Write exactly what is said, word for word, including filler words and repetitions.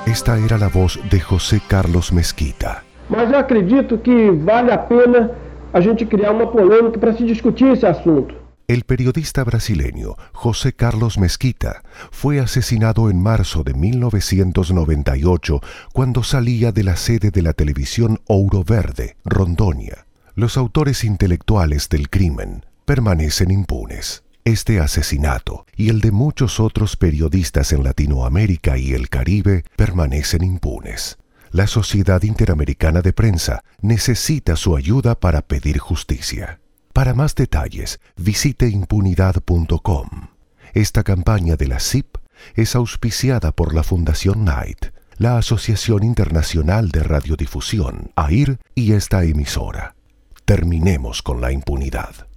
Esta era la voz de José Carlos Mesquita. Mas eu acredito que vale a pena a gente criar uma polêmica para se discutir esse assunto. El periodista brasileño José Carlos Mesquita fue asesinado en marzo de mil novecientos noventa y ocho cuando salía de la sede de la televisión Ouro Verde, Rondônia. Los autores intelectuales del crimen permanecen impunes. Este asesinato y el de muchos otros periodistas en Latinoamérica y el Caribe permanecen impunes. La Sociedad Interamericana de Prensa necesita su ayuda para pedir justicia. Para más detalles, visite impunidad punto com. Esta campaña de la C I P es auspiciada por la Fundación Knight, la Asociación Internacional de Radiodifusión, A I R y esta emisora. Terminemos con la impunidad.